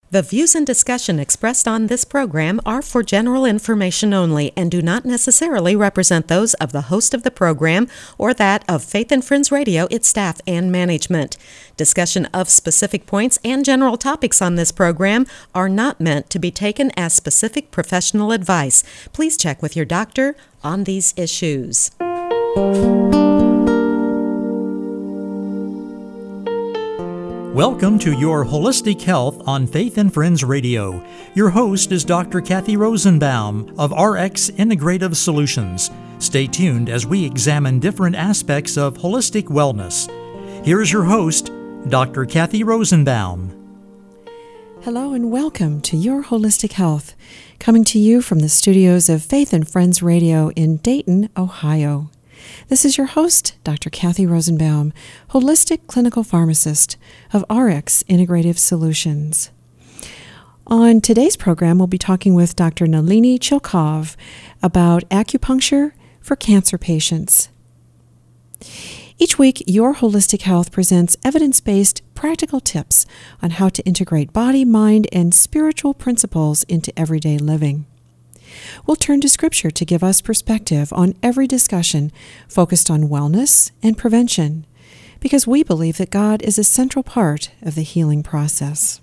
The views and discussion expressed on this program are for general information only and do not necessarily represent those of the host of the program or that of Faith and Friends Radio, its staff, and management. Discussion of specific points and general topics on this program are not meant to be taken as specific professional advice. Please check with your doctor on these issues. Welcome to Your Holistic Health on Faith and Friends Radio. Your host is Dr. Kathy Rosenbaum of RX Integrative Solutions. Stay tuned as we examine different aspects of holistic wellness. Here is your host, Dr. Kathy Rosenbaum. Hello and welcome to Your Holistic Health, coming to you from the studios of Faith and Friends Radio in Dayton, Ohio. This is your host, Dr. Kathy Rosenbaum, holistic clinical pharmacist of RX Integrative Solutions. On today's program, we'll be talking with Dr. Nalini Chilkov about acupuncture for cancer patients. Each week, Your Holistic Health presents evidence-based practical tips on how to integrate body, mind, and spiritual principles into everyday living. We'll turn to Scripture to give us perspective on every discussion focused on wellness and prevention, because we believe that God is a central part of the healing process.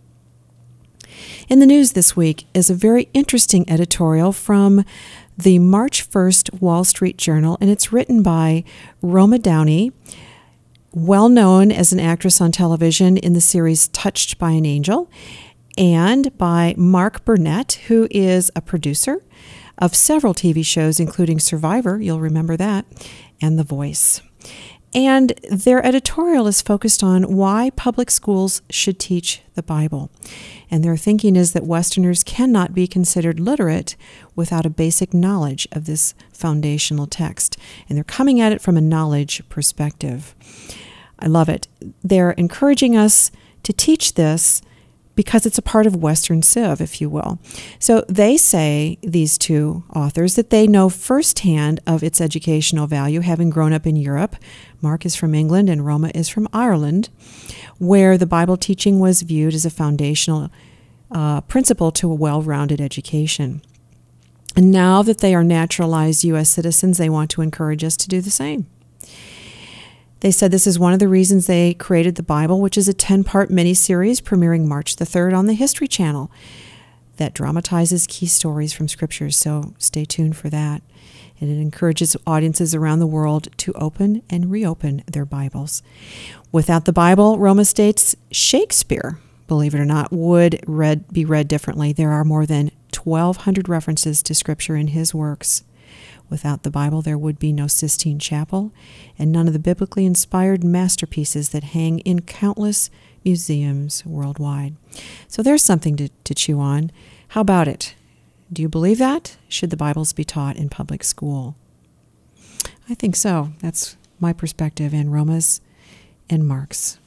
In the news this week is a very interesting editorial from the March 1st Wall Street Journal, and it's written by Roma Downey, well known as an actress on television in the series Touched by an Angel, and by Mark Burnett, who is a producer of several TV shows, including Survivor, you'll remember that, and The Voice. And their editorial is focused on why public schools should teach the Bible. And their thinking is that Westerners cannot be considered literate without a basic knowledge of this foundational text. And they're coming at it from a knowledge perspective. I love it. They're encouraging us to teach this because it's a part of Western Civ, if you will. So they say, these two authors, that they know firsthand of its educational value, having grown up in Europe. Mark is from England and Roma is from Ireland, where the Bible teaching was viewed as a foundational principle to a well-rounded education. And now that they are naturalized U.S. citizens, they want to encourage us to do the same. They said this is one of the reasons they created the Bible, which is a 10-part miniseries premiering March the 3rd on the History Channel that dramatizes key stories from Scriptures, so stay tuned for that. And it encourages audiences around the world to open and reopen their Bibles. Without the Bible, Roma states, Shakespeare, believe it or not, would be read differently. There are more than 1,200 references to Scripture in his works. Without the Bible, there would be no Sistine Chapel and none of the biblically inspired masterpieces that hang in countless museums worldwide. So there's something to chew on. How about it? Do you believe that? Should the Bibles be taught in public school? I think so. That's my perspective and Roma's and Mark's.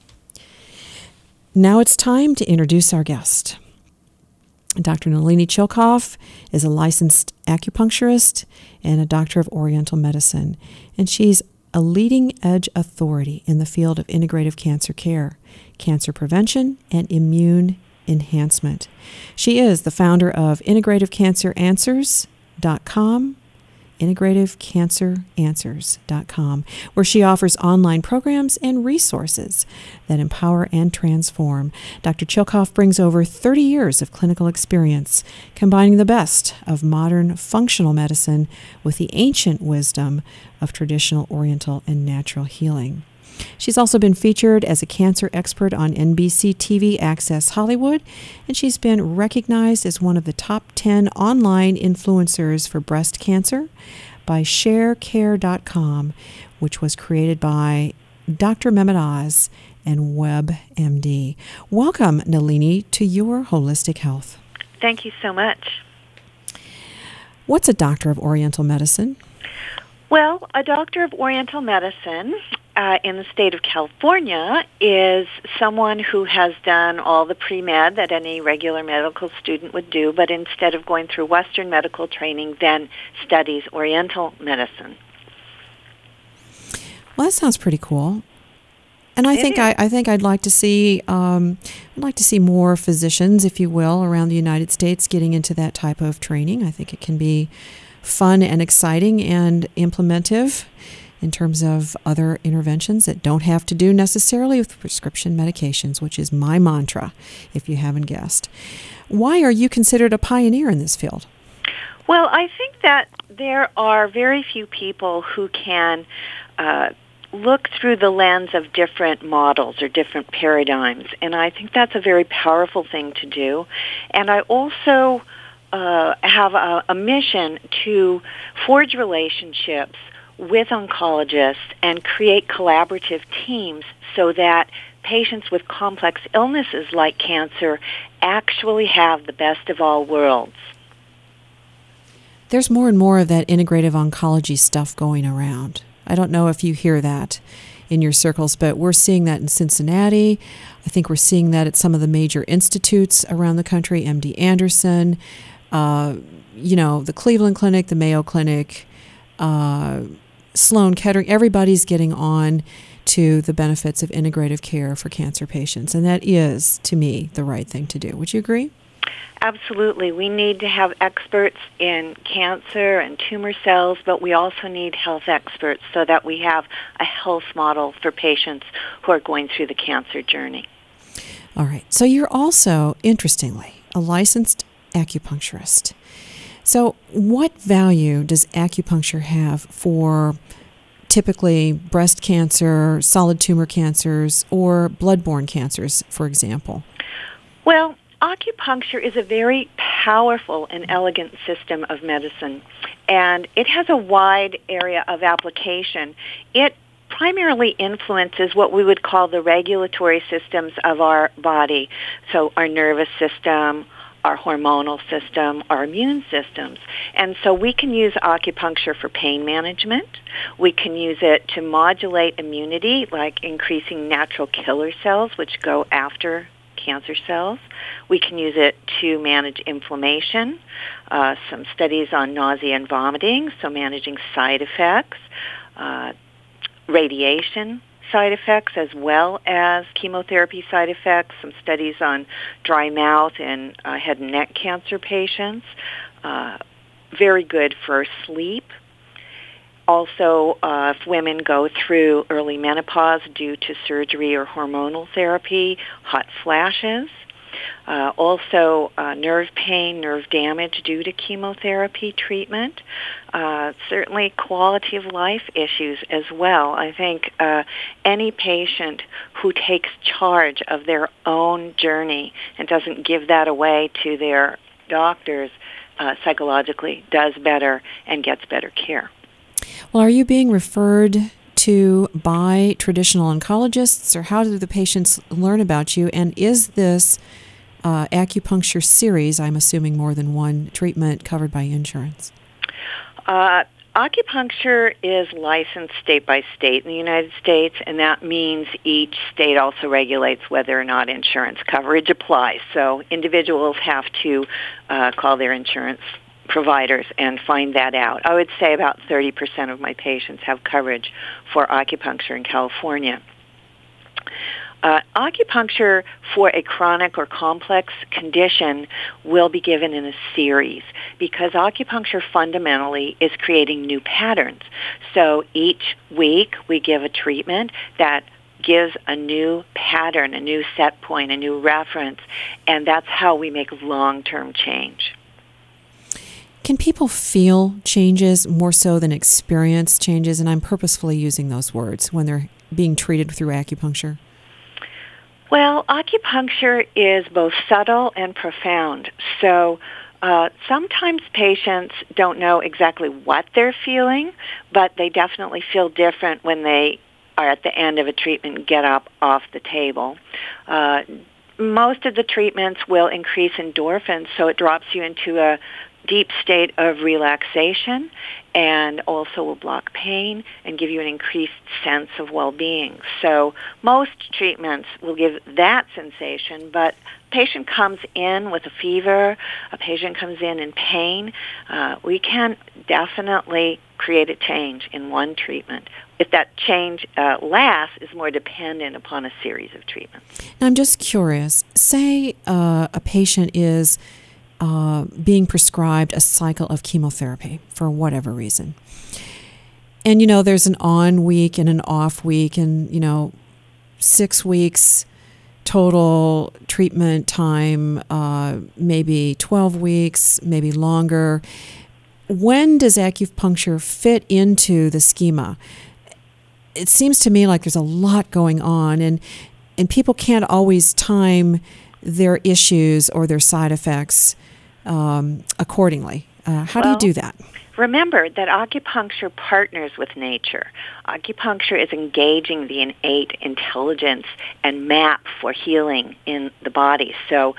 Now it's time to introduce our guest. Dr. Nalini Chilkov is a licensed acupuncturist and a doctor of Oriental medicine, and she's a leading-edge authority in the field of integrative cancer care, cancer prevention, and immune enhancement. She is the founder of IntegrativeCancerAnswers.com, IntegrativeCancerAnswers.com, where she offers online programs and resources that empower and transform. Dr. Chilkov brings over 30 years of clinical experience, combining the best of modern functional medicine with the ancient wisdom of traditional Oriental and natural healing. She's also been featured as a cancer expert on NBC TV Access Hollywood, and she's been recognized as one of the top 10 online influencers for breast cancer by ShareCare.com, which was created by Dr. Mehmet Oz and WebMD. Welcome, Nalini, to Your Holistic Health. Thank you so much. What's a doctor of Oriental medicine? Well, a doctor of Oriental medicine in the state of California is someone who has done all the pre-med that any regular medical student would do, but instead of going through Western medical training, then studies Oriental medicine. Well, that sounds pretty cool. And I think I'd like to see more physicians, if you will, around the United States getting into that type of training. I think it can be fun and exciting and implementive in terms of other interventions that don't have to do necessarily with prescription medications, which is my mantra, if you haven't guessed. Why are you considered a pioneer in this field? Well, I think that there are very few people who can look through the lens of different models or different paradigms, and I think that's a very powerful thing to do. And I also have a mission to forge relationships with oncologists and create collaborative teams so that patients with complex illnesses like cancer actually have the best of all worlds. There's more and more of that integrative oncology stuff going around. I don't know if you hear that in your circles, but we're seeing that in Cincinnati. I think we're seeing that at some of the major institutes around the country, MD Anderson, the Cleveland Clinic, the Mayo Clinic, Sloan Kettering. Everybody's getting on to the benefits of integrative care for cancer patients, and that is, to me, the right thing to do. Would you agree? Absolutely. We need to have experts in cancer and tumor cells, but we also need health experts so that we have a health model for patients who are going through the cancer journey. All right. So you're also, interestingly, a licensed acupuncturist. So what value does acupuncture have for typically breast cancer, solid tumor cancers, or blood-borne cancers, for example? Well, acupuncture is a very powerful and elegant system of medicine, and it has a wide area of application. It primarily influences what we would call the regulatory systems of our body, so our nervous system, our hormonal system, our immune systems. And so we can use acupuncture for pain management. We can use it to modulate immunity, like increasing natural killer cells, which go after cancer cells. We can use it to manage inflammation, some studies on nausea and vomiting, so managing side effects, radiation side effects as well as chemotherapy side effects, some studies on dry mouth in head and neck cancer patients, very good for sleep. Also, if women go through early menopause due to surgery or hormonal therapy, hot flashes. Also, nerve pain, nerve damage due to chemotherapy treatment. Certainly quality of life issues as well. I think any patient who takes charge of their own journey and doesn't give that away to their doctors psychologically does better and gets better care. Well, are you being referred to by traditional oncologists, or how do the patients learn about you? And is this acupuncture series, I'm assuming more than one treatment, covered by insurance? Acupuncture is licensed state by state in the United States, and that means each state also regulates whether or not insurance coverage applies. So individuals have to call their insurance providers and find that out. I would say about 30% of my patients have coverage for acupuncture in California. Acupuncture for a chronic or complex condition will be given in a series because acupuncture fundamentally is creating new patterns. So each week we give a treatment that gives a new pattern, a new set point, a new reference, and that's how we make long-term change. Can people feel changes more so than experience changes? And I'm purposefully using those words when they're being treated through acupuncture. Well, acupuncture is both subtle and profound. So sometimes patients don't know exactly what they're feeling, but they definitely feel different when they are at the end of a treatment and get up off the table. Most of the treatments will increase endorphins, so it drops you into a deep state of relaxation, and also will block pain and give you an increased sense of well-being. So most treatments will give that sensation, but a patient comes in with a fever, a patient comes in pain, we can definitely create a change in one treatment. If that change lasts, is more dependent upon a series of treatments. Now, I'm just curious. Say a patient is being prescribed a cycle of chemotherapy for whatever reason. And, there's an on week and an off week and, 6 weeks total treatment time, maybe 12 weeks, maybe longer. When does acupuncture fit into the schema? It seems to me like there's a lot going on, and people can't always time their issues or their side effects accordingly. How do you do that? Remember that acupuncture partners with nature. Acupuncture is engaging the innate intelligence and map for healing in the body. So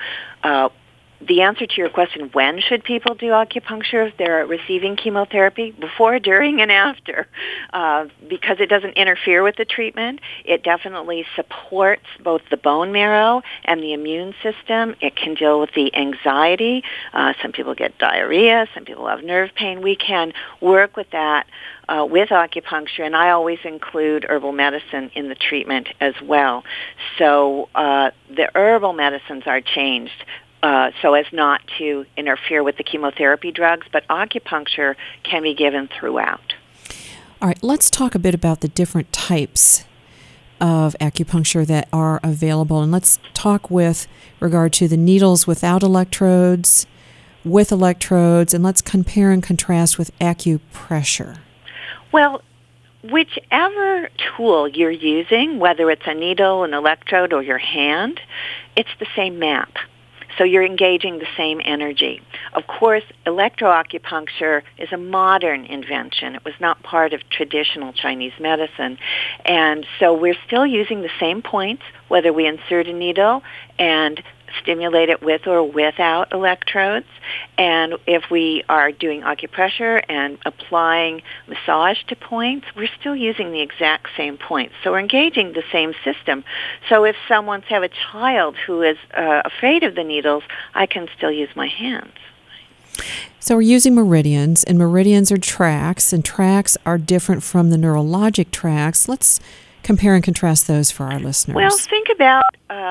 the answer to your question, when should people do acupuncture if they're receiving chemotherapy? Before, during, and after. Because it doesn't interfere with the treatment. It definitely supports both the bone marrow and the immune system. It can deal with the anxiety. Some people get diarrhea. Some people have nerve pain. We can work with that with acupuncture, and I always include herbal medicine in the treatment as well. So the herbal medicines are changed so as not to interfere with the chemotherapy drugs, but acupuncture can be given throughout. All right, let's talk a bit about the different types of acupuncture that are available, and let's talk with regard to the needles without electrodes, with electrodes, and let's compare and contrast with acupressure. Well, whichever tool you're using, whether it's a needle, an electrode, or your hand, it's the same map. So you're engaging the same energy. Of course, electroacupuncture is a modern invention. It was not part of traditional Chinese medicine. And so we're still using the same points, whether we insert a needle and stimulate it with or without electrodes. And if we are doing acupressure and applying massage to points, we're still using the exact same points. So we're engaging the same system. So if someone's have a child who is afraid of the needles, I can still use my hands. So we're using meridians, and meridians are tracks, and tracks are different from the neurologic tracks. Let's compare and contrast those for our listeners. Well, think about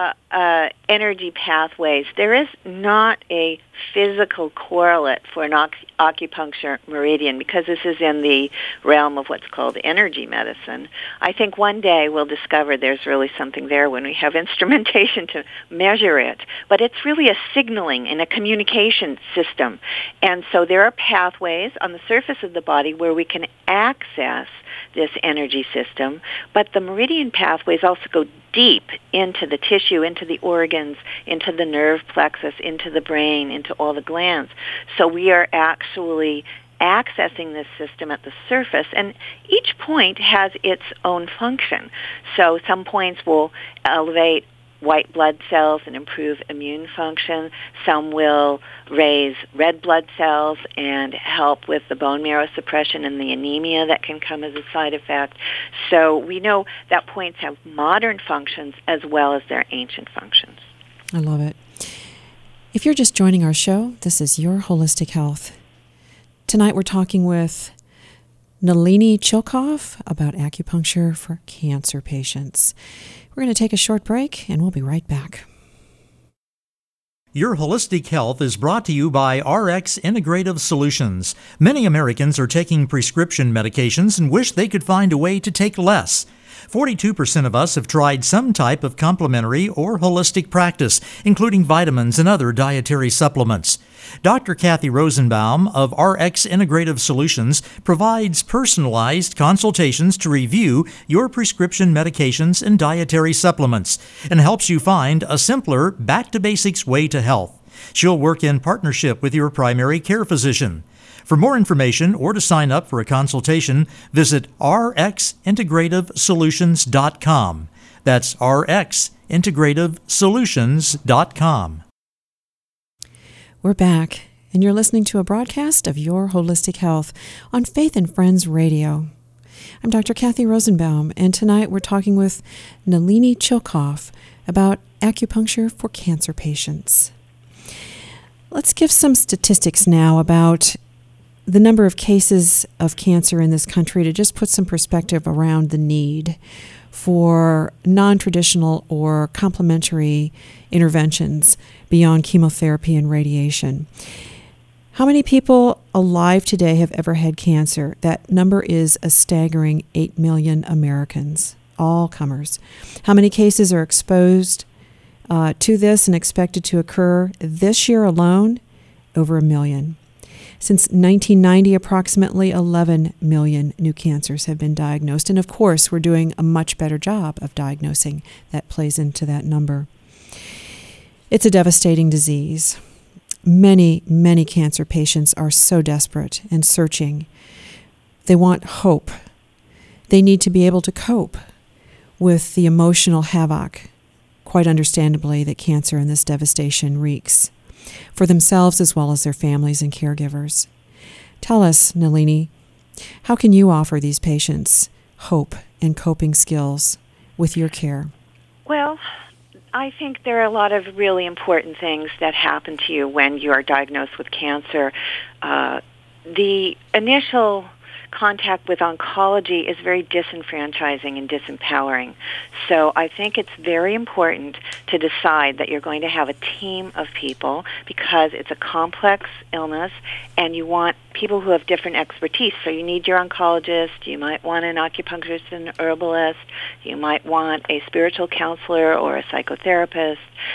energy pathways. There is not a physical correlate for an acupuncture meridian because this is in the realm of what's called energy medicine. I think one day we'll discover there's really something there when we have instrumentation to measure it. But it's really a signaling and a communication system. And so there are pathways on the surface of the body where we can access this energy system, but the meridian pathways also go deep into the tissue, into the organs, into the nerve plexus, into the brain, into all the glands. So we are actually accessing this system at the surface, and each point has its own function. So some points will elevate white blood cells and improve immune function. Some will raise red blood cells and help with the bone marrow suppression and the anemia that can come as a side effect. So we know that points have modern functions as well as their ancient functions. I love it. If you're just joining our show, this is Your Holistic Health. Tonight we're talking with Nalini Chilkov about acupuncture for cancer patients. We're going to take a short break, and we'll be right back. Your Holistic Health is brought to you by RX Integrative Solutions. Many Americans are taking prescription medications and wish they could find a way to take less. 42% of us have tried some type of complementary or holistic practice, including vitamins and other dietary supplements. Dr. Kathy Rosenbaum of RX Integrative Solutions provides personalized consultations to review your prescription medications and dietary supplements and helps you find a simpler, back-to-basics way to health. She'll work in partnership with your primary care physician. For more information or to sign up for a consultation, visit rxintegrativesolutions.com. That's rxintegrativesolutions.com. We're back, and you're listening to a broadcast of Your Holistic Health on Faith and Friends Radio. I'm Dr. Kathy Rosenbaum, and tonight we're talking with Nalini Chilkoff about acupuncture for cancer patients. Let's give some statistics now about the number of cases of cancer in this country to just put some perspective around the need for non-traditional or complementary interventions beyond chemotherapy and radiation. How many people alive today have ever had cancer? That number is a staggering 8 million Americans, all comers. How many cases are exposed to this and expected to occur this year alone? Over 1 million. Since 1990, approximately 11 million new cancers have been diagnosed. And of course, we're doing a much better job of diagnosing. That plays into that number. It's a devastating disease. Many, many cancer patients are so desperate and searching. They want hope. They need to be able to cope with the emotional havoc, quite understandably, that cancer and this devastation wreaks for themselves as well as their families and caregivers. Tell us, Nalini, how can you offer these patients hope and coping skills with your care? Well, I think there are a lot of really important things that happen to you when you are diagnosed with cancer. The initial contact with oncology is very disenfranchising and disempowering. So I think it's very important to decide that you're going to have a team of people because it's a complex illness and you want people who have different expertise. So you need your oncologist, you might want an acupuncturist and herbalist, you might want a spiritual counselor or a psychotherapist,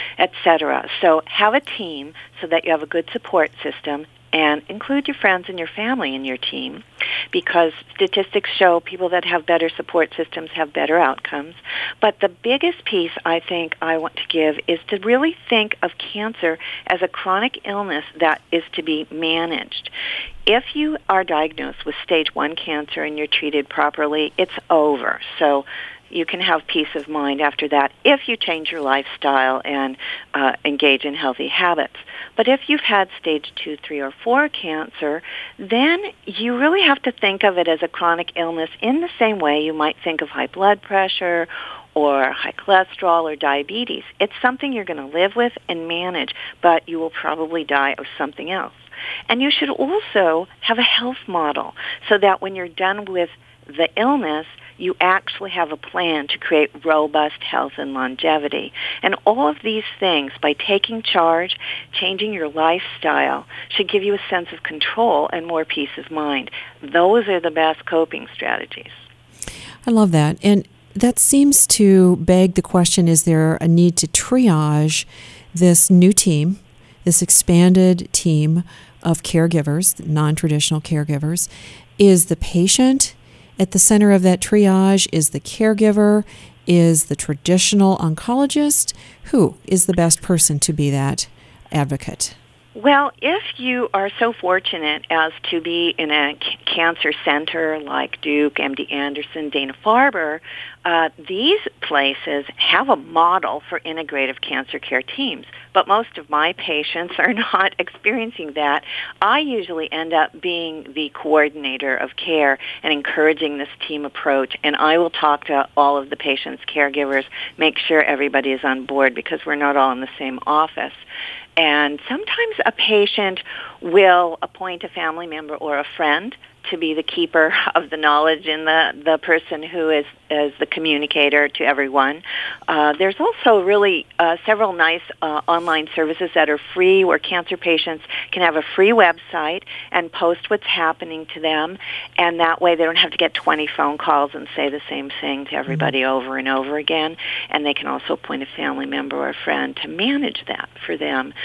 etc. So have a team so that you have a good support system, and include your friends and your family in your team, because statistics show people that have better support systems have better outcomes. But the biggest piece I think I want to give is to really think of cancer as a chronic illness that is to be managed. If you are diagnosed with stage 1 cancer and you're treated properly, it's over. So you can have peace of mind after that if you change your lifestyle and engage in healthy habits. But if you've had stage 2, 3, or 4 cancer, then you really have to think of it as a chronic illness in the same way you might think of high blood pressure or high cholesterol or diabetes. It's something you're going to live with and manage, but you will probably die of something else. And you should also have a health model so that when you're done with the illness, you actually have a plan to create robust health and longevity. And all of these things, by taking charge, changing your lifestyle, should give you a sense of control and more peace of mind. Those are the best coping strategies. I love that. And that seems to beg the question, is there a need to triage this new team, this expanded team of caregivers, non-traditional caregivers? Is the patient at the center of that triage? Is the caregiver? Is the traditional oncologist? Who is the best person to be that advocate? Well, if you are so fortunate as to be in a cancer center like Duke, MD Anderson, Dana-Farber, these places have a model for integrative cancer care teams. But most of my patients are not experiencing that. I usually end up being the coordinator of care and encouraging this team approach. And I will talk to all of the patients' caregivers, make sure everybody is on board because we're not all in the same office. And sometimes a patient will appoint a family member or a friend to be the keeper of the knowledge and the person who is the communicator to everyone. There's also really several nice online services that are free where cancer patients can have a free website and post what's happening to them, and that way they don't have to get 20 phone calls and say the same thing to everybody over and over again, and they can also appoint a family member or a friend to manage that for them.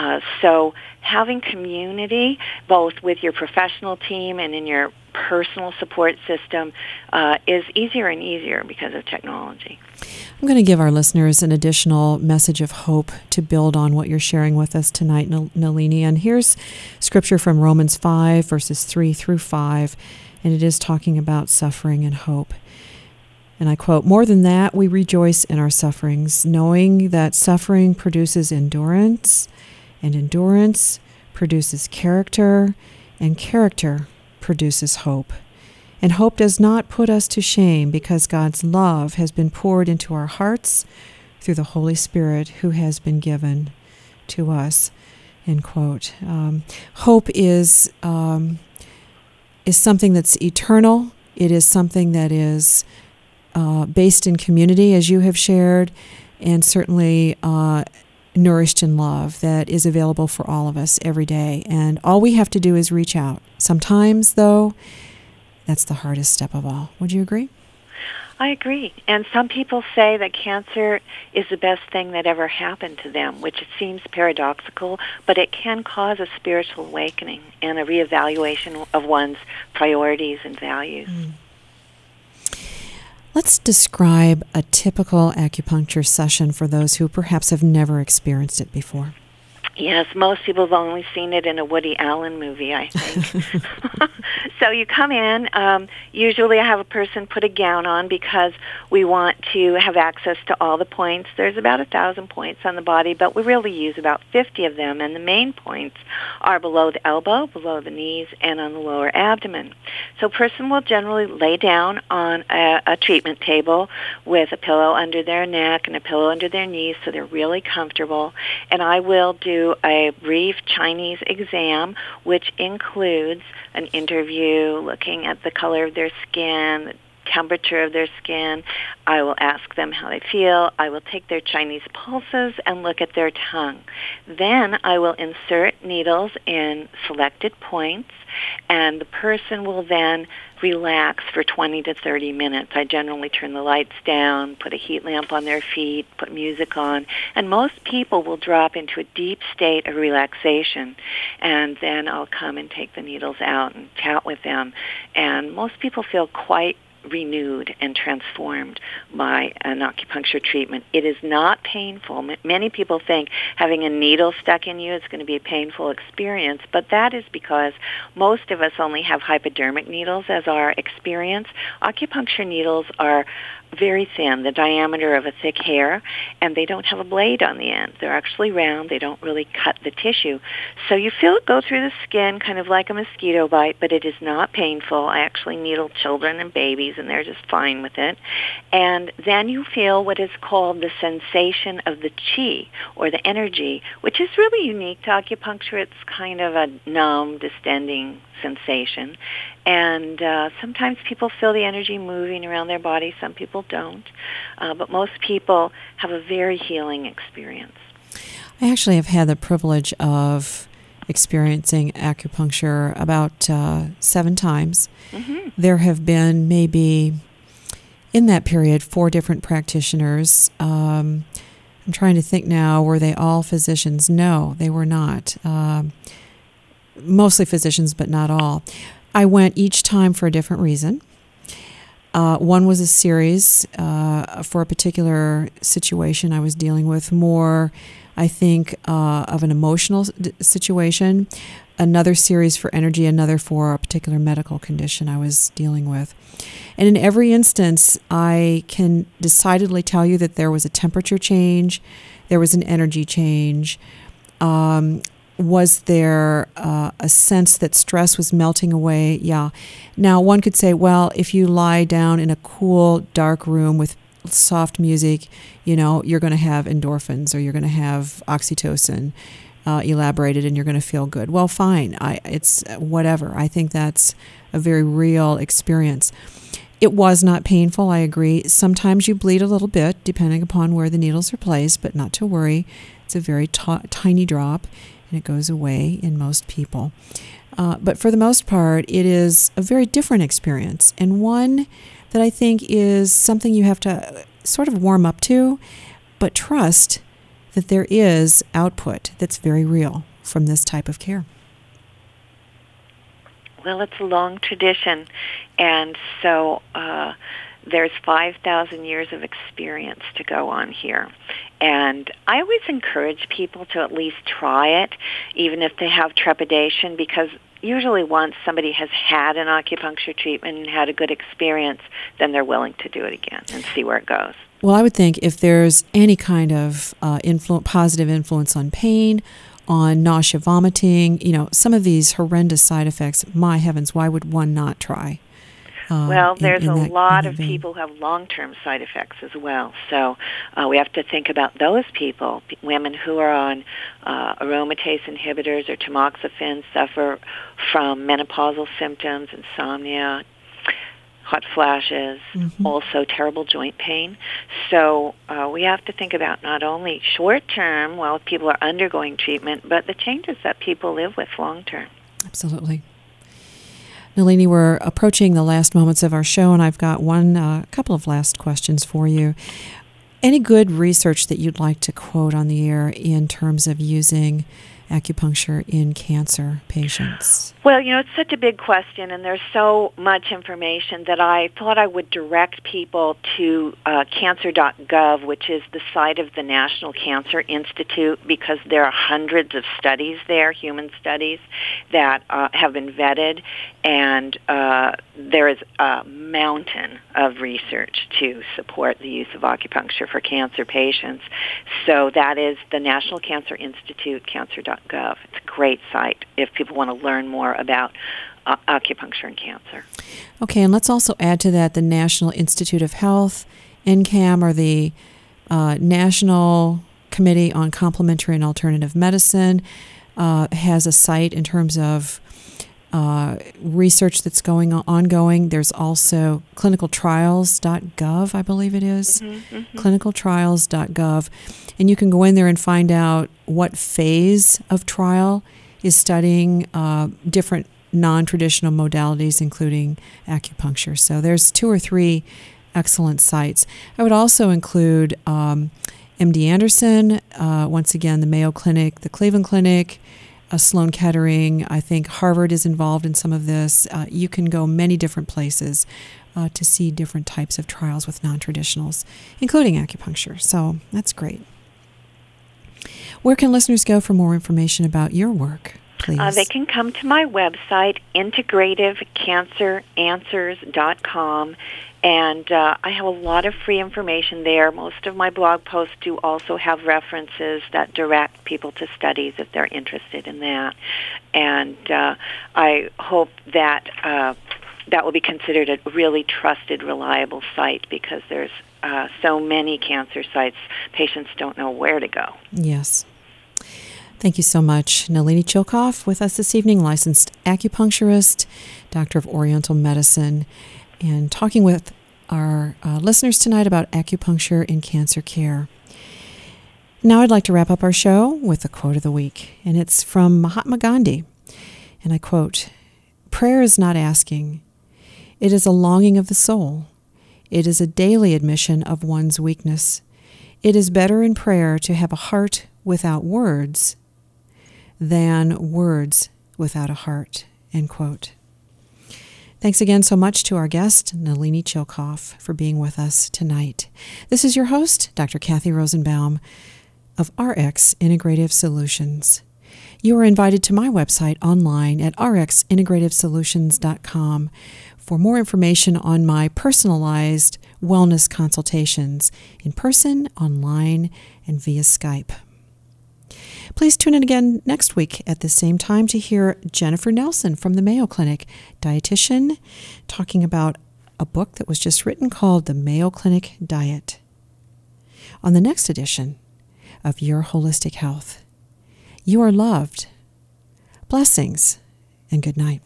So having community, both with your professional team and in your personal support system, is easier and easier because of technology. I'm going to give our listeners an additional message of hope to build on what you're sharing with us tonight, Nalini. And here's scripture from Romans 5, verses 3 through 5, and it is talking about suffering and hope. And I quote, "More than that, we rejoice in our sufferings, knowing that suffering produces endurance, and endurance produces character, and character produces hope. And hope does not put us to shame because God's love has been poured into our hearts through the Holy Spirit who has been given to us. End quote. Hope is something that's eternal. It is something that is based in community, as you have shared, and certainly nourished in love that is available for all of us every day. And all we have to do is reach out. Sometimes, though, that's the hardest step of all. Would you agree? I agree. And some people say that cancer is the best thing that ever happened to them, which seems paradoxical, but it can cause a spiritual awakening and a reevaluation of one's priorities and values. Let's describe a typical acupuncture session for those who perhaps have never experienced it before. Yes, most people have only seen it in a Woody Allen movie, I think. So you come in. Usually I have a person put a gown on because we want to have access to all the points. There's about 1,000 points on the body, but we really use about 50 of them, and the main points are below the elbow, below the knees, and on the lower abdomen. So a person will generally lay down on a treatment table with a pillow under their neck and a pillow under their knees so they're really comfortable, and I will do a brief Chinese exam, which includes an interview, looking at the color of their skin, the temperature of their skin. I will ask them how they feel. I will take their Chinese pulses and look at their tongue. Then I will insert needles in selected points, and the person will then relax for 20 to 30 minutes. I generally turn the lights down, put a heat lamp on their feet, put music on, and most people will drop into a deep state of relaxation, and then I'll come and take the needles out and chat with them, and most people feel quite renewed and transformed by an acupuncture treatment. It is not painful. Many people think having a needle stuck in you is going to be a painful experience, but that is because most of us only have hypodermic needles as our experience. Acupuncture needles are very thin, the diameter of a thick hair, and they don't have a blade on the end. They're actually round. They don't really cut the tissue. So you feel it go through the skin kind of like a mosquito bite, but it is not painful. I actually needle children and babies, and they're just fine with it. And then you feel what is called the sensation of the qi, or the energy, which is really unique to acupuncture. It's kind of a numb, distending sensation. And sometimes people feel the energy moving around their body. Some people don't. But most people have a very healing experience. I actually have had the privilege of experiencing acupuncture about 7 times. Mm-hmm. There have been maybe, in that period, 4 different practitioners. I'm trying to think now, were they all physicians? No, they were not. Mostly physicians, but not all. I went each time for a different reason. One was a series for a particular situation I was dealing with, more, I think, of an emotional situation. Another series for energy, another for a particular medical condition I was dealing with. And in every instance, I can decidedly tell you that there was a temperature change, there was an energy change. Was there a sense that stress was melting away? Yeah. Now, one could say, well, if you lie down in a cool, dark room with soft music, you're going to have endorphins, or you're going to have oxytocin elaborated, and you're going to feel good. Well, fine. It's whatever. I think that's a very real experience. It was not painful, I agree. Sometimes you bleed a little bit, depending upon where the needles are placed, but not to worry. It's a very tiny drop, and it goes away in most people. But for the most part, it is a very different experience, and one that I think is something you have to sort of warm up to, but trust that there is output that's very real from this type of care. Well, it's a long tradition, and so there's 5,000 years of experience to go on here. And I always encourage people to at least try it, even if they have trepidation, because usually once somebody has had an acupuncture treatment and had a good experience, then they're willing to do it again and see where it goes. Well, I would think if there's any kind of positive influence on pain, on nausea, vomiting, some of these horrendous side effects. My heavens, why would one not try? Well, there's a lot of people who have long-term side effects as well. So we have to think about those people. Women who are on aromatase inhibitors or tamoxifen suffer from menopausal symptoms, insomnia, hot flashes, also terrible joint pain. So we have to think about not only short-term while people are undergoing treatment, but the changes that people live with long-term. Absolutely. Nalini, we're approaching the last moments of our show, and I've got couple of last questions for you. Any good research that you'd like to quote on the air in terms of using acupuncture in cancer patients? Well, it's such a big question, and there's so much information that I thought I would direct people to cancer.gov, which is the site of the National Cancer Institute, because there are hundreds of studies there, human studies, that have been vetted, and there is a mountain of research to support the use of acupuncture for cancer patients. So that is the National Cancer Institute, cancer.gov. It's a great site if people want to learn more about acupuncture and cancer. Okay, and let's also add to that the National Institute of Health, NCAM, or the National Committee on Complementary and Alternative Medicine, has a site in terms of research that's ongoing. There's also clinicaltrials.gov, I believe it is, clinicaltrials.gov. And you can go in there and find out what phase of trial is studying different non-traditional modalities, including acupuncture. So there's 2 or 3 excellent sites. I would also include MD Anderson, once again, the Mayo Clinic, the Cleveland Clinic, Sloan Kettering. I think Harvard is involved in some of this. You can go many different places to see different types of trials with non-traditionals, including acupuncture. So that's great. Where can listeners go for more information about your work, please? They can come to my website, integrativecanceranswers.com, and I have a lot of free information there. Most of my blog posts do also have references that direct people to studies if they're interested in that. And I hope that that will be considered a really trusted, reliable site, because there's so many cancer sites, patients don't know where to go. Yes. Thank you so much. Nalini Chilkoff with us this evening, licensed acupuncturist, doctor of Oriental medicine, and talking with our listeners tonight about acupuncture in cancer care. Now I'd like to wrap up our show with a quote of the week, and it's from Mahatma Gandhi. And I quote, "Prayer is not asking. It is a longing of the soul. It is a daily admission of one's weakness. It is better in prayer to have a heart without words than words without a heart," end quote. Thanks again so much to our guest, Nalini Chilkoff, for being with us tonight. This is your host, Dr. Kathy Rosenbaum of RX Integrative Solutions. You are invited to my website online at rxintegrativesolutions.com for more information on my personalized wellness consultations in person, online, and via Skype. Please tune in again next week at the same time to hear Jennifer Nelson from the Mayo Clinic, dietitian, talking about a book that was just written called The Mayo Clinic Diet, on the next edition of Your Holistic Health. You are loved. Blessings and good night.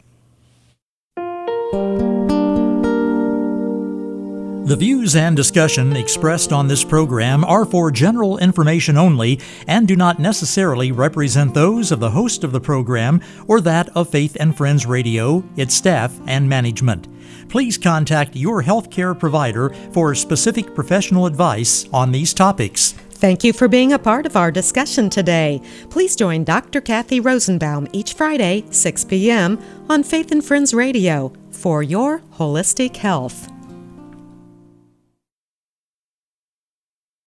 The views and discussion expressed on this program are for general information only and do not necessarily represent those of the host of the program or that of Faith and Friends Radio, its staff, and management. Please contact your healthcare provider for specific professional advice on these topics. Thank you for being a part of our discussion today. Please join Dr. Kathy Rosenbaum each Friday, 6 p.m. on Faith and Friends Radio for your holistic health.